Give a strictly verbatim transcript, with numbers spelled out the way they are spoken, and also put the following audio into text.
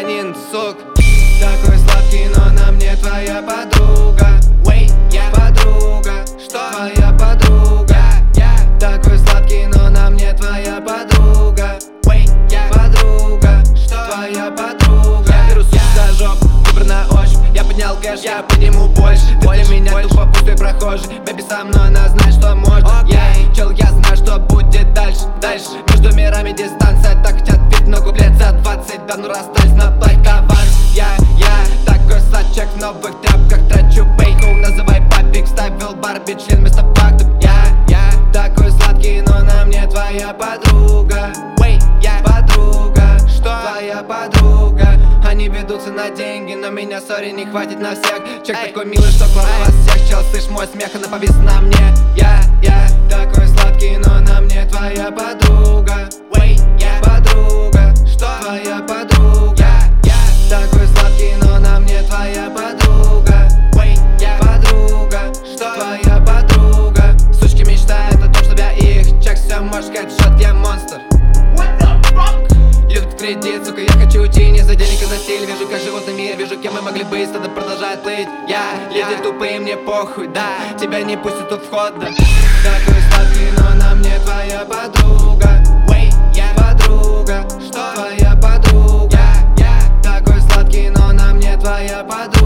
гражданин, сук. Такой сладкий, но на мне твоя подруга. Wait, yeah. Подруга, что? Твоя подруга, yeah. Такой сладкий, но на мне твоя подруга. Wait, yeah. Подруга, что? Твоя подруга. Я беру суп за жопу, выбор на ощупь. Я поднял кэш, я подниму больше. Ты для меня тупо пустой прохожий. Бэби со мной, она знает, что может. Yeah. Чел, я знаю, что будет дальше. Дальше между мирами дистанция. Так хотят пить много лет за двадцать. Да ну расстались на плайк аванс. Я, я такой сладчик в новых тряпках. Трачу бейку, называй папик. Ставил барби, член вместо фактов. Я, я такой сладкий, но на мне твоя подруга. Wait, я подруга, что? Твоя подруга. Они ведутся на деньги, но меня, сори, не хватит на всех. Чек Эй. Такой милый, что клал вас всех. Чел, слышь, мой смех, она повис на мне. Я, я такой сладкий, но на мне твоя подруга. Wait, я подруга, что? Твоя подруга. Я, такой сладкий, но на мне твоя подруга. Wait, я подруга, что? Твоя подруга. Сучки мечтают о том, чтоб я их. Чек, все, можешь хедшот, я монстр. Любит кредит, сука, я хочу уйти. Не за денег, а за стиль. Вижу, как животный мир, вижу, кем мы могли быть. Тогда продолжает плыть. Я, леди тупые, мне похуй, да. Тебя не пустят тут вход, да. Такой сладкий, но на мне твоя подруга. Wait, я подруга, что? Твоя подруга. Я, я такой сладкий, но на мне твоя подруга.